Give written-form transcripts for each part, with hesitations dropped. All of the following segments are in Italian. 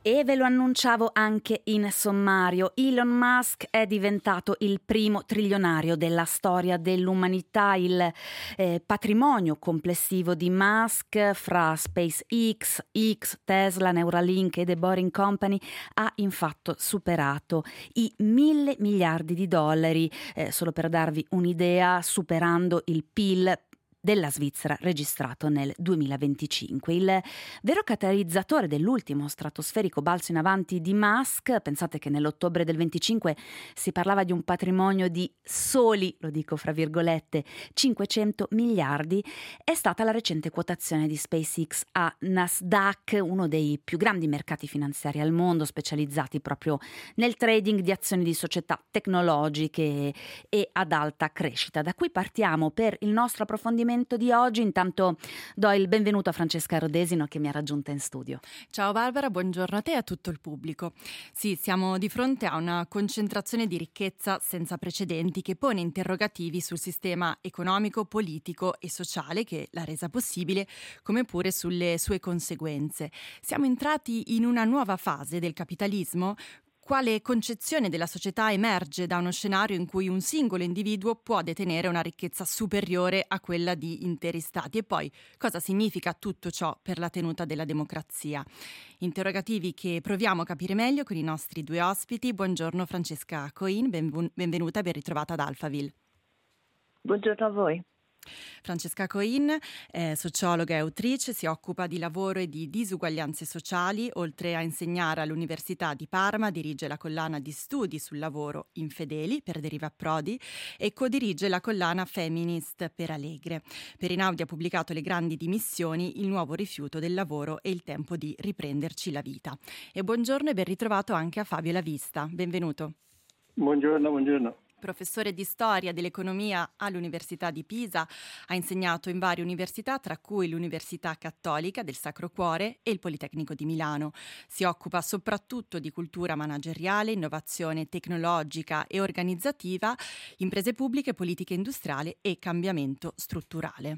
E ve lo annunciavo anche in sommario, Elon Musk è diventato il primo trilionario della storia dell'umanità. Il patrimonio complessivo di Musk fra SpaceX, Tesla, Neuralink e The Boring Company ha infatti superato i 1.000 miliardi di dollari, solo per darvi un'idea, superando il PIL della Svizzera registrato nel 2025. Il vero catalizzatore dell'ultimo stratosferico balzo in avanti di Musk, pensate che nell'ottobre del 25 si parlava di un patrimonio di soli, lo dico fra virgolette, 500 miliardi, è stata la recente quotazione di SpaceX a Nasdaq, uno dei più grandi mercati finanziari al mondo, specializzati proprio nel trading di azioni di società tecnologiche e ad alta crescita. Da qui partiamo per il nostro approfondimento di oggi. Intanto do il benvenuto a Francesca Rodesino che mi ha raggiunta in studio. Ciao Barbara, buongiorno a te e a tutto il pubblico. Sì, siamo di fronte a una concentrazione di ricchezza senza precedenti che pone interrogativi sul sistema economico, politico e sociale che l'ha resa possibile, come pure sulle sue conseguenze. Siamo entrati in una nuova fase del capitalismo. Quale concezione della società emerge da uno scenario in cui un singolo individuo può detenere una ricchezza superiore a quella di interi stati? E poi cosa significa tutto ciò per la tenuta della democrazia? Interrogativi che proviamo a capire meglio con i nostri due ospiti. Buongiorno Francesca Coin, benvenuta e ben ritrovata ad Alphaville. Buongiorno a voi. Francesca Coin è sociologa e autrice, si occupa di lavoro e di disuguaglianze sociali, oltre a insegnare all'Università di Parma, dirige la collana di studi sul lavoro Infedeli per Deriva Prodi e codirige la collana Feminist per Allegre. Per Einaudi ha pubblicato Le grandi dimissioni, il nuovo rifiuto del lavoro e il tempo di riprenderci la vita. E buongiorno e ben ritrovato anche a Fabio Lavista, benvenuto. Buongiorno. Professore di storia dell'economia all'Università di Pisa, ha insegnato in varie università, tra cui l'Università Cattolica del Sacro Cuore e il Politecnico di Milano. Si occupa soprattutto di cultura manageriale, innovazione tecnologica e organizzativa, imprese pubbliche, politica industriale e cambiamento strutturale.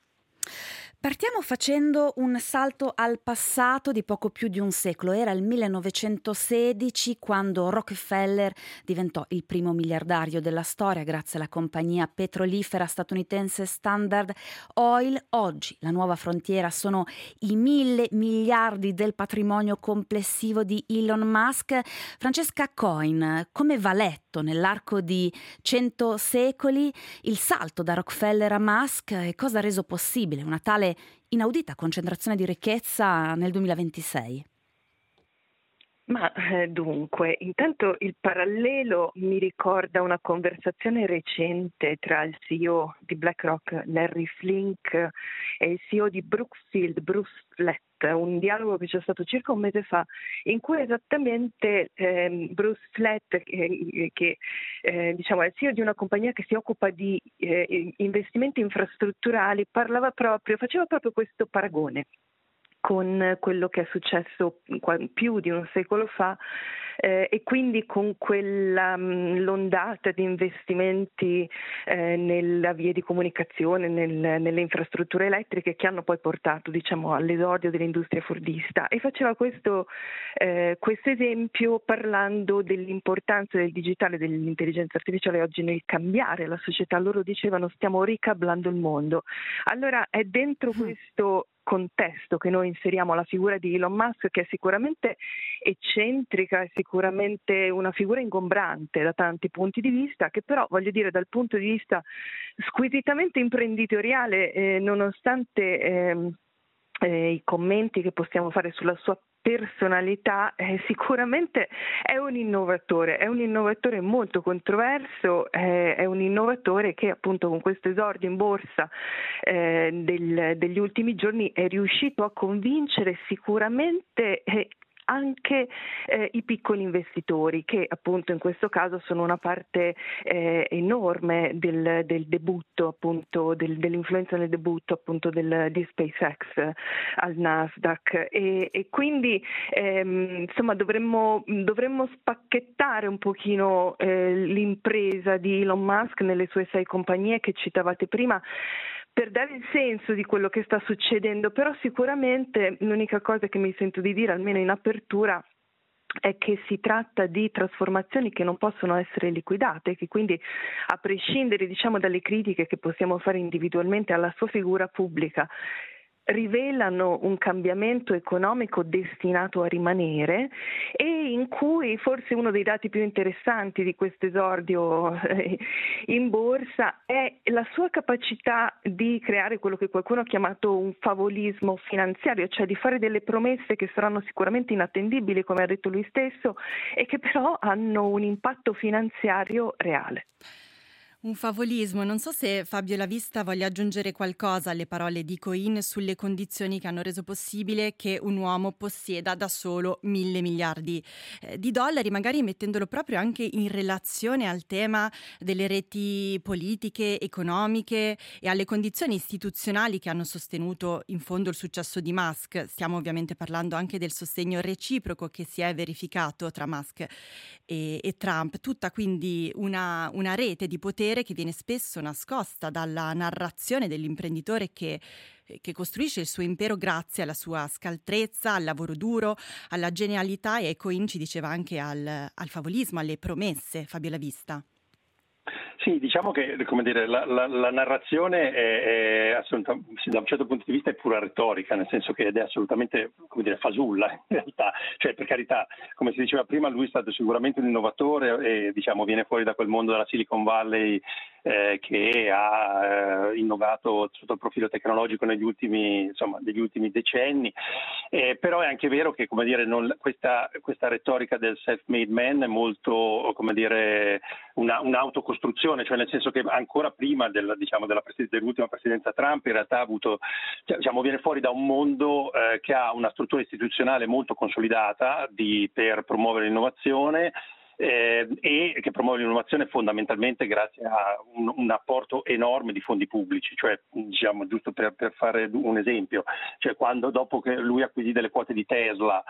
Partiamo facendo un salto al passato di poco più di un secolo. Era il 1916 quando Rockefeller diventò il primo miliardario della storia grazie alla compagnia petrolifera statunitense Standard Oil. Oggi la nuova frontiera sono i 1.000 miliardi del patrimonio complessivo di Elon Musk. Francesca Coin, come va letto nell'arco di 100 secoli il salto da Rockefeller a Musk e cosa ha reso possibile una tale inaudita concentrazione di ricchezza nel 2026? Ma dunque, intanto il parallelo mi ricorda una conversazione recente tra il CEO di BlackRock, Larry Flink, e il CEO di Brookfield, Bruce Flatt, un dialogo che c'è stato circa un mese fa, in cui esattamente Bruce Flatt, che diciamo è il CEO di una compagnia che si occupa di investimenti infrastrutturali, faceva proprio questo paragone con quello che è successo più di un secolo fa e quindi con quella l'ondata di investimenti nella via di comunicazione, nelle infrastrutture elettriche che hanno poi portato all'esordio dell'industria fordista, e faceva questo esempio parlando dell'importanza del digitale e dell'intelligenza artificiale oggi nel cambiare la società. Loro dicevano stiamo ricablando il mondo. Allora è dentro questo contesto che noi inseriamo la figura di Elon Musk, che è sicuramente eccentrica, è sicuramente una figura ingombrante da tanti punti di vista, che però voglio dire dal punto di vista squisitamente imprenditoriale, nonostante i commenti che possiamo fare sulla sua personalità, sicuramente è un innovatore molto controverso, è un innovatore che appunto con questo esordio in borsa degli ultimi giorni è riuscito a convincere sicuramente anche i piccoli investitori, che appunto in questo caso sono una parte enorme del debutto, appunto dell'influenza nel debutto appunto di SpaceX al Nasdaq, e quindi insomma dovremmo spacchettare un pochino l'impresa di Elon Musk nelle sue 6 compagnie che citavate prima, per dare il senso di quello che sta succedendo. Però sicuramente l'unica cosa che mi sento di dire, almeno in apertura, è che si tratta di trasformazioni che non possono essere liquidate, che quindi, a prescindere dalle critiche che possiamo fare individualmente alla sua figura pubblica, rivelano un cambiamento economico destinato a rimanere, e in cui forse uno dei dati più interessanti di questo esordio in borsa è la sua capacità di creare quello che qualcuno ha chiamato un favolismo finanziario, cioè di fare delle promesse che saranno sicuramente inattendibili, come ha detto lui stesso, e che però hanno un impatto finanziario reale. Un favolismo. Non so se Fabio Lavista voglia aggiungere qualcosa alle parole di Cohen sulle condizioni che hanno reso possibile che un uomo possieda da solo 1.000 miliardi di dollari, magari mettendolo proprio anche in relazione al tema delle reti politiche, economiche e alle condizioni istituzionali che hanno sostenuto in fondo il successo di Musk. Stiamo ovviamente parlando anche del sostegno reciproco che si è verificato tra Musk e Trump. Tutta quindi una rete di potere che viene spesso nascosta dalla narrazione dell'imprenditore che costruisce il suo impero grazie alla sua scaltrezza, al lavoro duro, alla genialità, e Cohen ci diceva anche al favolismo, alle promesse. Fabio Lavista. Sì, diciamo che la narrazione è assolutamente, da un certo punto di vista, è pura retorica, nel senso che è assolutamente fasulla in realtà. Cioè, per carità, come si diceva prima, lui è stato sicuramente un innovatore e viene fuori da quel mondo della Silicon Valley che ha innovato sotto il profilo tecnologico negli ultimi decenni, però è anche vero che questa retorica del self-made man è molto un'autocostruzione, cioè nel senso che ancora prima dell'ultima presidenza Trump in realtà ha avuto, viene fuori da un mondo che ha una struttura istituzionale molto consolidata per promuovere l'innovazione, e che promuove l'innovazione fondamentalmente grazie a un apporto enorme di fondi pubblici. Cioè, giusto per fare un esempio, cioè dopo che lui acquisì delle quote di Tesla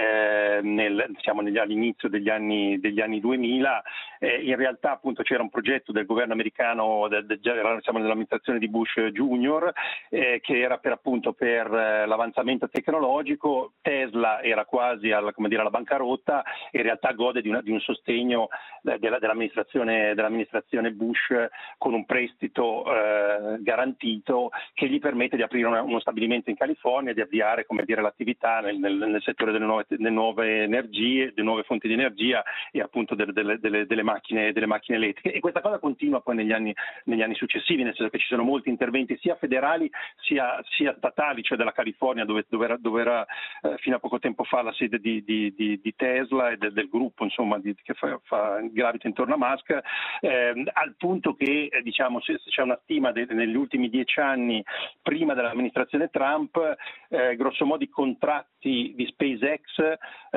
all'inizio degli anni 2000, in realtà appunto c'era un progetto del governo americano, nell'amministrazione di Bush Junior, che era per l'avanzamento tecnologico. Tesla era quasi alla bancarotta, in realtà gode di un sostegno dell'amministrazione Bush, con un prestito garantito che gli permette di aprire uno stabilimento in California e di avviare l'attività nel settore delle nuove energie, delle nuove fonti di energia e appunto delle macchine elettriche. E questa cosa continua poi negli anni successivi, nel senso che ci sono molti interventi sia federali sia statali, cioè della California, dove era fino a poco tempo fa la sede di Tesla e del gruppo che gravita intorno a Musk, al punto che c'è una stima negli ultimi 10 anni prima dell'amministrazione Trump, grosso modo i contratti di SpaceX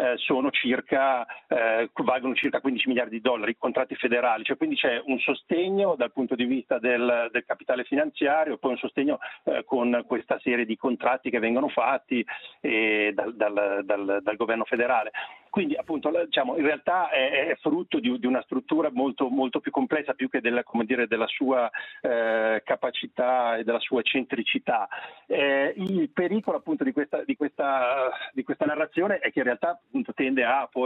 valgono circa 15 miliardi di dollari, contratti federali, cioè quindi c'è un sostegno dal punto di vista del capitale finanziario, poi un sostegno con questa serie di contratti che vengono fatti dal governo federale. Quindi appunto in realtà è frutto di una struttura molto, molto più complessa, più che della sua capacità e della sua eccentricità. Il pericolo appunto di questa narrazione è che in realtà appunto tende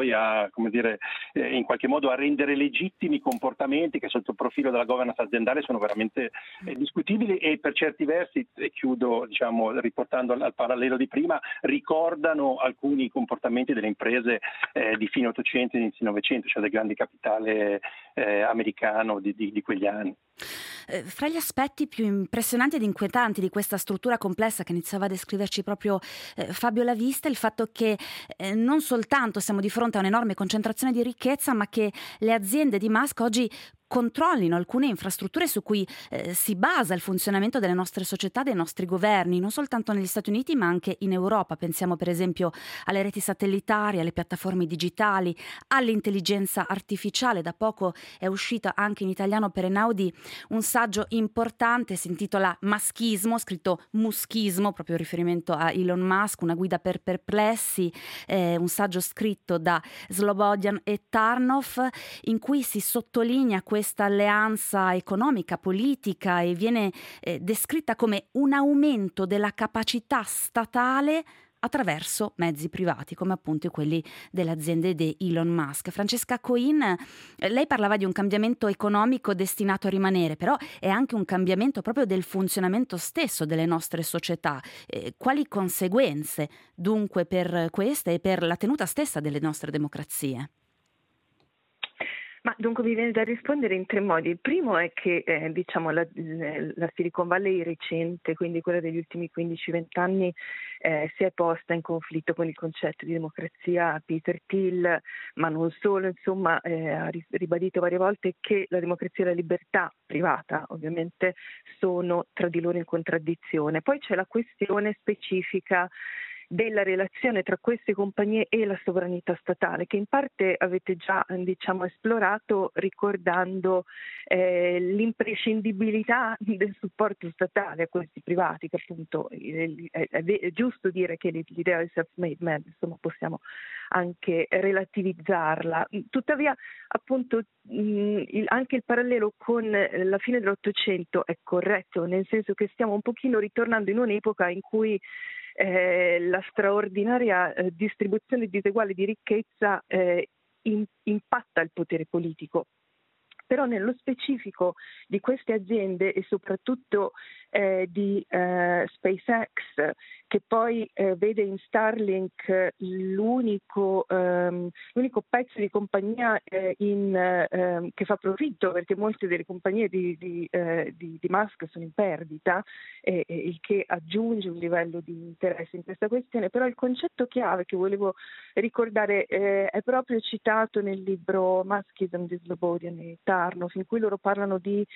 in qualche modo a rendere legittimi comportamenti che sotto il profilo della governance aziendale sono veramente discutibili, e per certi versi, e chiudo riportando al parallelo di prima, ricordano alcuni comportamenti delle imprese di fine 800 e inizio 900, cioè del grande capitale americano di quegli anni. Fra gli aspetti più impressionanti ed inquietanti di questa struttura complessa che iniziava a descriverci proprio Fabio Lavista, il fatto che non soltanto siamo di fronte a un'enorme concentrazione di ricchezza, ma che le aziende di Musk oggi controllino alcune infrastrutture su cui si basa il funzionamento delle nostre società, dei nostri governi, non soltanto negli Stati Uniti ma anche in Europa. Pensiamo per esempio alle reti satellitari, alle piattaforme digitali, all'intelligenza artificiale. Da poco è uscito anche in italiano per Einaudi un saggio importante, si intitola Muskismo, scritto muschismo, proprio in riferimento a Elon Musk, una guida per perplessi, un saggio scritto da Slobodian e Tarnoff, in cui si sottolinea questa alleanza economica, politica, e viene descritta come un aumento della capacità statale attraverso mezzi privati come appunto quelli delle aziende di Elon Musk. Francesca Coin, lei parlava di un cambiamento economico destinato a rimanere, però è anche un cambiamento proprio del funzionamento stesso delle nostre società. Quali conseguenze dunque per queste e per la tenuta stessa delle nostre democrazie? Ma dunque mi viene da rispondere in tre modi. Il primo è che la Silicon Valley recente, quindi quella degli ultimi 15-20 anni, si è posta in conflitto con il concetto di democrazia. Peter Thiel, ma non solo, insomma, ha ribadito varie volte che la democrazia e la libertà privata ovviamente sono tra di loro in contraddizione. Poi c'è la questione specifica della relazione tra queste compagnie e la sovranità statale, che in parte avete già esplorato ricordando l'imprescindibilità del supporto statale a questi privati, che appunto è giusto dire che l'idea del self-made man, insomma, possiamo anche relativizzarla. Tuttavia appunto anche il parallelo con la fine dell'Ottocento è corretto, nel senso che stiamo un pochino ritornando in un'epoca in cui la straordinaria distribuzione diseguale di ricchezza impatta il potere politico. Però nello specifico di queste aziende e soprattutto di SpaceX, che poi vede in Starlink l'unico pezzo di compagnia che fa profitto, perché molte delle compagnie di Musk sono in perdita, il che aggiunge un livello di interesse in questa questione. Però il concetto chiave che volevo ricordare è proprio citato nel libro Muskism di Slobodian e Tarnoff, in cui loro parlano di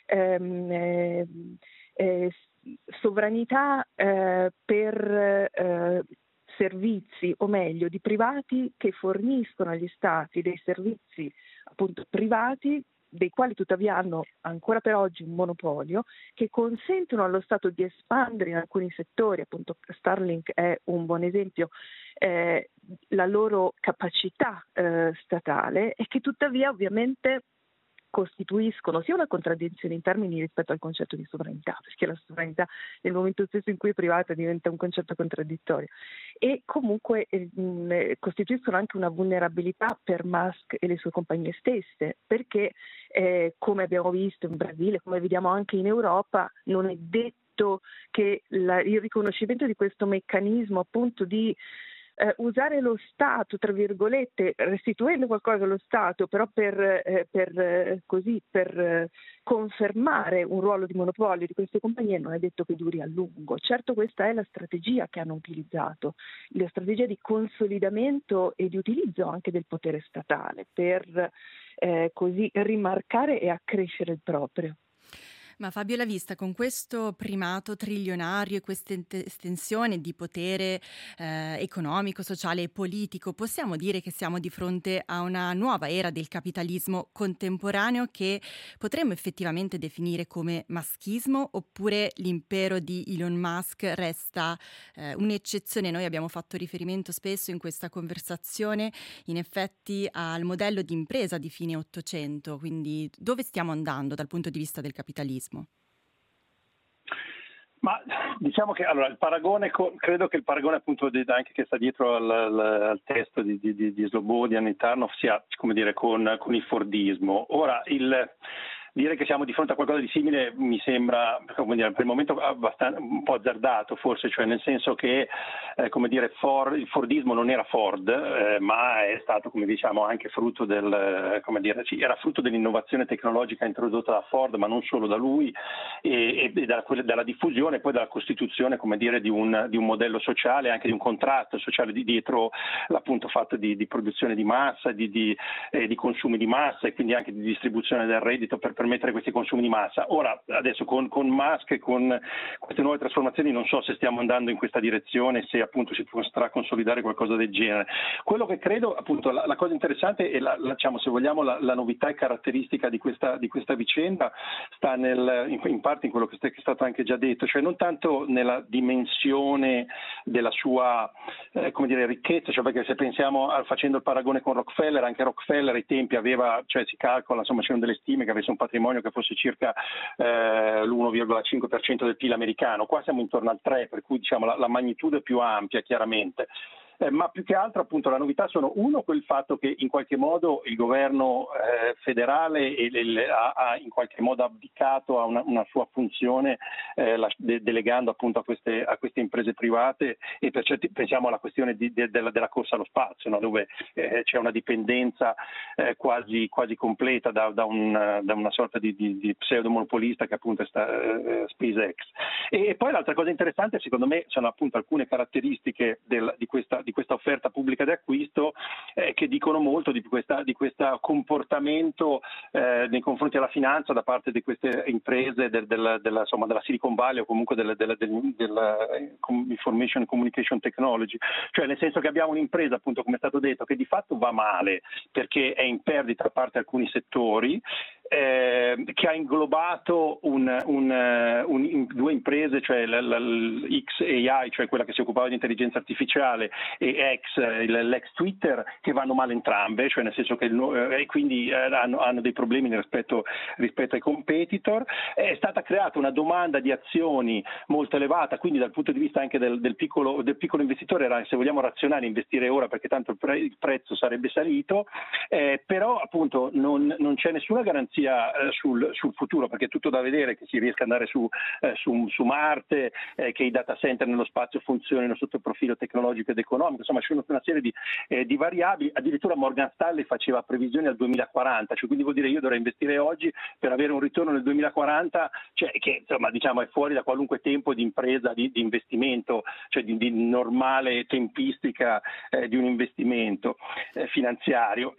sovranità per servizi, o meglio di privati che forniscono agli stati dei servizi appunto privati, dei quali tuttavia hanno ancora per oggi un monopolio, che consentono allo Stato di espandere in alcuni settori, appunto Starlink è un buon esempio, la loro capacità statale, e che tuttavia ovviamente costituiscono sia una contraddizione in termini rispetto al concetto di sovranità, perché la sovranità nel momento stesso in cui è privata diventa un concetto contraddittorio, e comunque costituiscono anche una vulnerabilità per Musk e le sue compagnie stesse, perché come abbiamo visto in Brasile, come vediamo anche in Europa, non è detto che il riconoscimento di questo meccanismo appunto di usare lo Stato, tra virgolette, restituendo qualcosa allo Stato, però per confermare un ruolo di monopolio di queste compagnie, non è detto che duri a lungo. Certo, questa è la strategia che hanno utilizzato, la strategia di consolidamento e di utilizzo anche del potere statale per così rimarcare e accrescere il proprio. Ma Fabio Lavista, con questo primato trilionario e questa estensione di potere economico, sociale e politico, possiamo dire che siamo di fronte a una nuova era del capitalismo contemporaneo che potremmo effettivamente definire come maschismo, oppure l'impero di Elon Musk resta un'eccezione? Noi abbiamo fatto riferimento spesso in questa conversazione in effetti al modello di impresa di fine Ottocento, quindi dove stiamo andando dal punto di vista del capitalismo? Ma diciamo che allora il paragone, credo che il paragone appunto anche che sta dietro al testo di Slobodian e Tarnoff sia, come dire, con il Fordismo. Ora dire che siamo di fronte a qualcosa di simile mi sembra, come dire, per il momento abbastanza un po' azzardato forse, cioè nel senso che il Fordismo non era Ford, ma è stato, come diciamo, anche frutto era frutto dell'innovazione tecnologica introdotta da Ford, ma non solo da lui, e dalla diffusione e poi dalla costituzione, come dire, di un modello sociale, anche di un contratto sociale dietro l'appunto fatto di produzione di massa, di consumi di massa, e quindi anche di distribuzione del reddito per permettere questi consumi di massa. Ora, adesso con Musk e con queste nuove trasformazioni non so se stiamo andando in questa direzione, se appunto si potrà consolidare qualcosa del genere. Quello che credo, appunto, la cosa interessante e diciamo, se vogliamo, la novità e caratteristica di questa vicenda sta in parte in quello che è stato anche già detto, cioè non tanto nella dimensione della sua ricchezza, cioè perché se pensiamo facendo il paragone con Rockefeller, anche Rockefeller ai tempi aveva, cioè si calcola, insomma c'erano delle stime che avesse un patrimonio patrimonio che fosse circa l'1,5% del PIL americano, qua siamo intorno al 3%, per cui diciamo la magnitudo è più ampia chiaramente. Ma più che altro appunto la novità sono quel fatto che in qualche modo il governo federale ha in qualche modo abdicato a una sua funzione delegando appunto a queste imprese private, e per certi pensiamo alla questione della corsa allo spazio, no? Dove c'è una dipendenza quasi completa da una sorta di pseudomonopolista che appunto è SpaceX. E poi l'altra cosa interessante secondo me sono appunto alcune caratteristiche di questa offerta pubblica di acquisto che dicono molto di questo comportamento nei confronti della finanza da parte di queste imprese della Silicon Valley o comunque della Information and Communication Technology, cioè nel senso che abbiamo un'impresa appunto, come è stato detto, che di fatto va male perché è in perdita da parte di alcuni settori, che ha inglobato due imprese, cioè XAI, cioè quella che si occupava di intelligenza artificiale, e l'ex Twitter, che vanno male entrambe, cioè nel senso che e quindi hanno dei problemi rispetto ai competitor. È stata creata una domanda di azioni molto elevata, quindi dal punto di vista anche del piccolo investitore era, se vogliamo, razionale investire ora perché tanto il prezzo sarebbe salito, però appunto non c'è nessuna garanzia sul futuro, perché è tutto da vedere che si riesca ad andare su Marte, che i data center nello spazio funzionino sotto il profilo tecnologico ed economico, insomma c'è una serie di variabili. Addirittura Morgan Stanley faceva previsioni al 2040, cioè quindi vuol dire io dovrei investire oggi per avere un ritorno nel 2040, cioè che insomma diciamo è fuori da qualunque tempo di impresa, di investimento, cioè di normale tempistica di un investimento finanziario,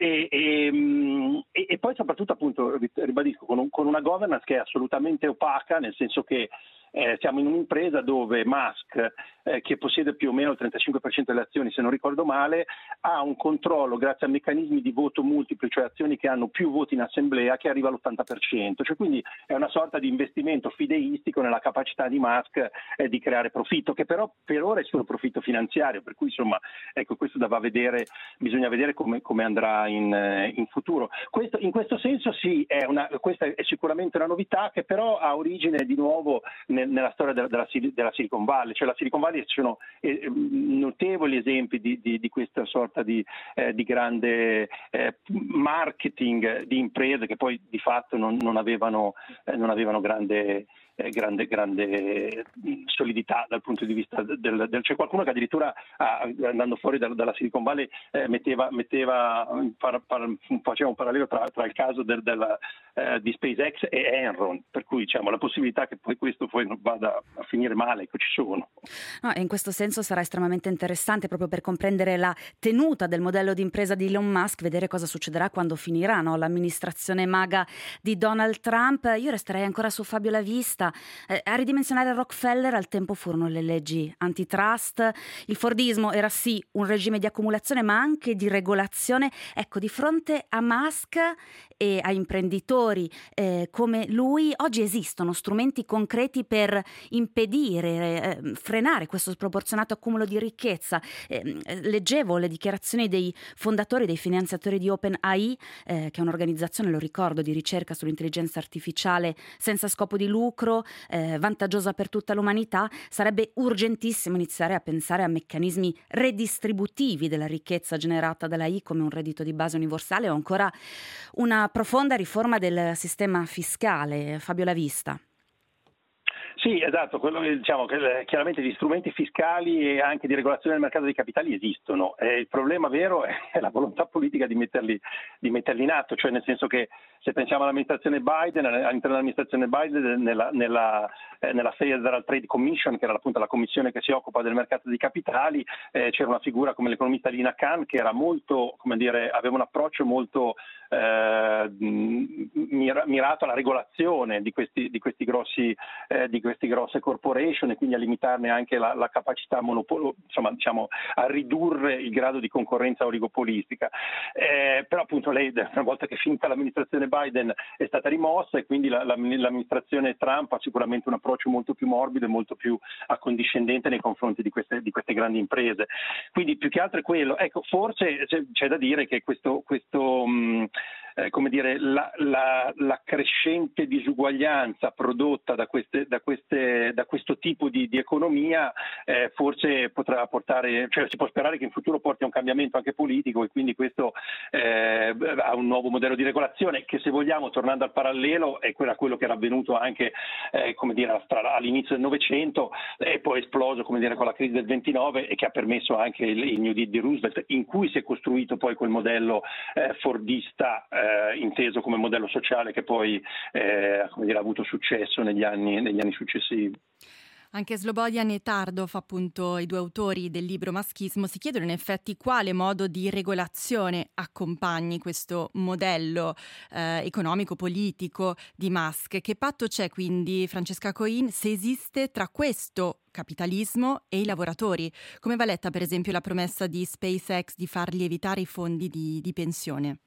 e poi soprattutto appunto ribadisco con una governance che è assolutamente opaca, nel senso che siamo in un'impresa dove Musk, che possiede più o meno il 35% delle azioni, se non ricordo male, ha un controllo grazie a meccanismi di voto multipli, cioè azioni che hanno più voti in assemblea, che arriva all'80%, cioè quindi è una sorta di investimento fideistico nella capacità di Musk di creare profitto, che però per ora è solo profitto finanziario, per cui insomma ecco, questo bisogna vedere come andrà in futuro. In questo senso sì, questa è sicuramente una novità che però ha origine di nuovo nella storia della Silicon Valley, cioè la Silicon Valley ci sono notevoli esempi di questa sorta di grande marketing di imprese che poi di fatto non avevano grande solidità dal punto di vista c'è qualcuno che addirittura andando fuori dalla Silicon Valley faceva un parallelo tra il caso di SpaceX e Enron, per cui diciamo la possibilità che poi questo poi vada a finire male, ci sono. No, e in questo senso sarà estremamente interessante proprio per comprendere la tenuta del modello di impresa di Elon Musk, vedere cosa succederà quando finirà, no? L'amministrazione maga di Donald Trump. Io resterei ancora su Fabio La Vista. A ridimensionare Rockefeller al tempo furono le leggi antitrust. Il fordismo era sì un regime di accumulazione ma anche di regolazione. Ecco, di fronte a Musk e a imprenditori come lui oggi esistono strumenti concreti per impedire, frenare questo sproporzionato accumulo di ricchezza. Leggevo le dichiarazioni dei fondatori, dei finanziatori di OpenAI, che è un'organizzazione, lo ricordo, di ricerca sull'intelligenza artificiale senza scopo di lucro, vantaggiosa per tutta l'umanità. Sarebbe urgentissimo iniziare a pensare a meccanismi redistributivi della ricchezza generata dall'AI come un reddito di base universale o ancora una profonda riforma del sistema fiscale. Fabio La Vista. Sì, esatto, diciamo che chiaramente gli strumenti fiscali e anche di regolazione del mercato dei capitali esistono. Il problema vero è la volontà politica di metterli in atto, cioè nel senso che se pensiamo all'amministrazione Biden, all'interno dell'amministrazione Biden nella Federal Trade Commission, che era appunto la commissione che si occupa del mercato dei capitali, c'era una figura come l'economista Lina Khan che era molto, aveva un approccio molto mirato alla regolazione di questi grosse corporation e quindi a limitarne anche la capacità a ridurre il grado di concorrenza oligopolistica. Però appunto lei, una volta che è finita l'amministrazione Biden, è stata rimossa e quindi l'amministrazione Trump ha sicuramente un approccio molto più morbido e molto più accondiscendente nei confronti di queste grandi imprese. Quindi più che altro è quello. Ecco, forse c'è da dire che questo come dire, la crescente disuguaglianza prodotta da questo tipo di economia forse potrà portare, cioè si può sperare che in futuro porti a un cambiamento anche politico, e quindi questo a un nuovo modello di regolazione che, se vogliamo, tornando al parallelo, è quello che era avvenuto anche come dire, all'inizio del Novecento e poi esploso, come dire, con la crisi del 29, e che ha permesso anche il New Deal di Roosevelt, in cui si è costruito poi quel modello fordista inteso come modello sociale che poi come dire, ha avuto successo negli anni successivi. Anche Slobodian e Tardov, appunto i due autori del libro Maschismo, si chiedono in effetti quale modo di regolazione accompagni questo modello economico-politico di Musk. Che patto c'è quindi, Francesca Coin, se esiste, tra questo capitalismo e i lavoratori? Come va letta per esempio la promessa di SpaceX di far lievitare i fondi di pensione?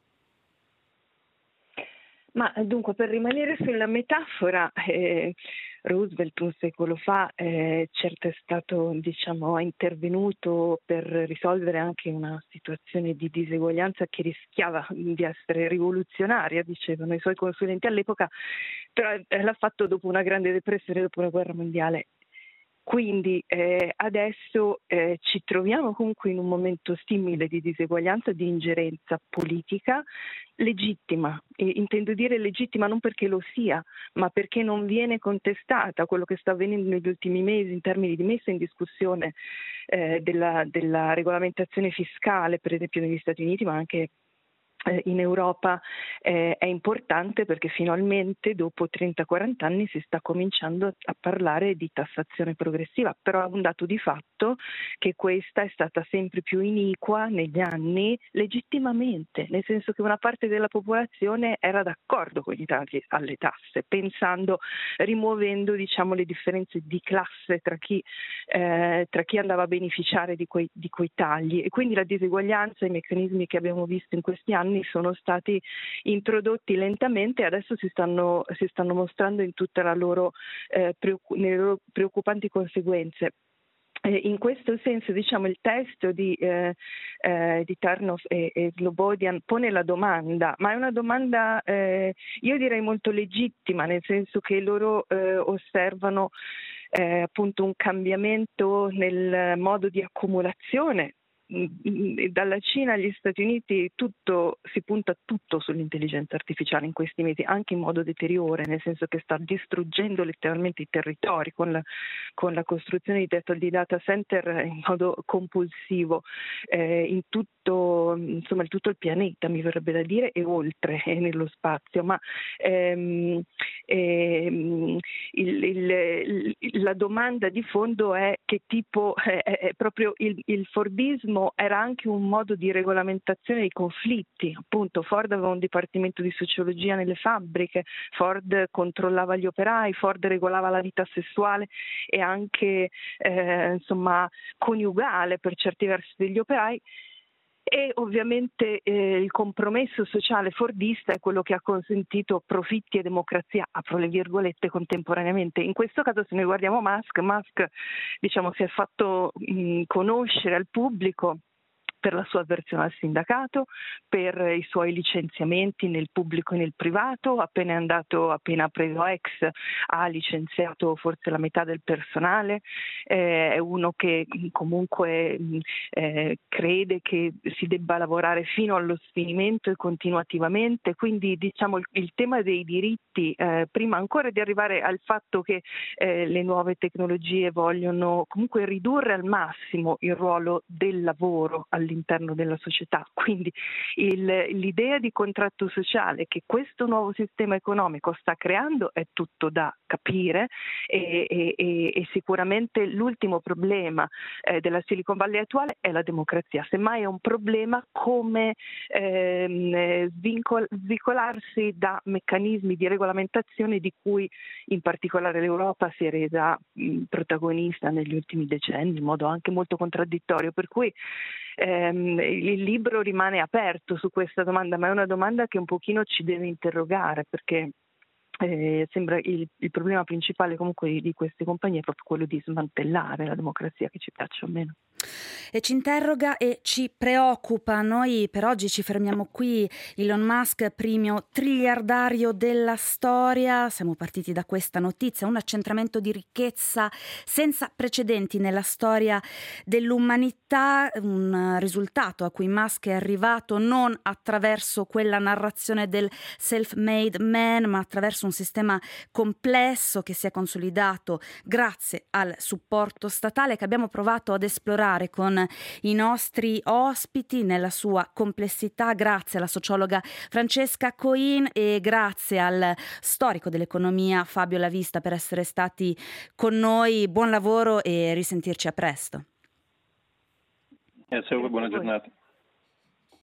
Ma dunque, per rimanere sulla metafora, Roosevelt un secolo fa certo è stato, ha intervenuto per risolvere anche una situazione di diseguaglianza che rischiava di essere rivoluzionaria, dicevano i suoi consulenti all'epoca, però l'ha fatto dopo una grande depressione, dopo una guerra mondiale. Quindi adesso ci troviamo comunque in un momento simile di diseguaglianza, di ingerenza politica legittima. Intendo dire legittima non perché lo sia, ma perché non viene contestata quello che sta avvenendo negli ultimi mesi in termini di messa in discussione della regolamentazione fiscale, per esempio negli Stati Uniti, ma anche in Europa è importante perché finalmente dopo 30-40 anni si sta cominciando a parlare di tassazione progressiva, però è un dato di fatto che questa è stata sempre più iniqua negli anni, legittimamente, nel senso che una parte della popolazione era d'accordo con i tagli alle tasse, rimuovendo le differenze di classe tra chi andava a beneficiare di quei tagli, e quindi la diseguaglianza, i meccanismi che abbiamo visto in questi anni sono stati introdotti lentamente e adesso si stanno mostrando in tutte le loro preoccupanti conseguenze. In questo senso, il testo di Tarnow e Slobodian pone la domanda, ma è una domanda io direi molto legittima, nel senso che loro osservano appunto un cambiamento nel modo di accumulazione. Dalla Cina agli Stati Uniti si punta tutto sull'intelligenza artificiale in questi mesi, anche in modo deteriore, nel senso che sta distruggendo letteralmente i territori con la costruzione di data center in modo compulsivo in tutto il pianeta, mi verrebbe da dire, e oltre nello spazio. Ma la domanda di fondo è che tipo è proprio il Fordismo era anche un modo di regolamentazione dei conflitti. Appunto, Ford aveva un dipartimento di sociologia nelle fabbriche, Ford controllava gli operai, Ford regolava la vita sessuale e anche coniugale per certi versi degli operai. E ovviamente il compromesso sociale fordista è quello che ha consentito profitti e democrazia, apro le virgolette, contemporaneamente. In questo caso, se noi guardiamo Musk si è fatto conoscere al pubblico per la sua avversione al sindacato, per i suoi licenziamenti nel pubblico e nel privato. Appena ha preso X, ha licenziato forse la metà del personale, è uno che comunque crede che si debba lavorare fino allo sfinimento e continuativamente, quindi il tema dei diritti, prima ancora di arrivare al fatto che le nuove tecnologie vogliono comunque ridurre al massimo il ruolo del lavoro all'interno della società, quindi l'idea di contratto sociale che questo nuovo sistema economico sta creando è tutto da capire e sicuramente l'ultimo problema della Silicon Valley attuale è la democrazia. Semmai è un problema come svincolarsi da meccanismi di regolamentazione di cui in particolare l'Europa si è resa protagonista negli ultimi decenni in modo anche molto contraddittorio, per cui il libro rimane aperto su questa domanda, ma è una domanda che un pochino ci deve interrogare, perché sembra il problema principale comunque di queste compagnie è proprio quello di smantellare la democrazia, che ci piaccia o meno. E ci interroga e ci preoccupa. Noi per oggi ci fermiamo qui. Elon Musk, primo triliardario della storia. Siamo partiti da questa notizia, un accentramento di ricchezza senza precedenti nella storia dell'umanità, un risultato a cui Musk è arrivato non attraverso quella narrazione del self-made man, ma attraverso un sistema complesso che si è consolidato grazie al supporto statale che abbiamo provato ad esplorare con i nostri ospiti nella sua complessità, grazie alla sociologa Francesca Coin e grazie al storico dell'economia Fabio Lavista per essere stati con noi. Buon lavoro e risentirci a presto. Buona giornata.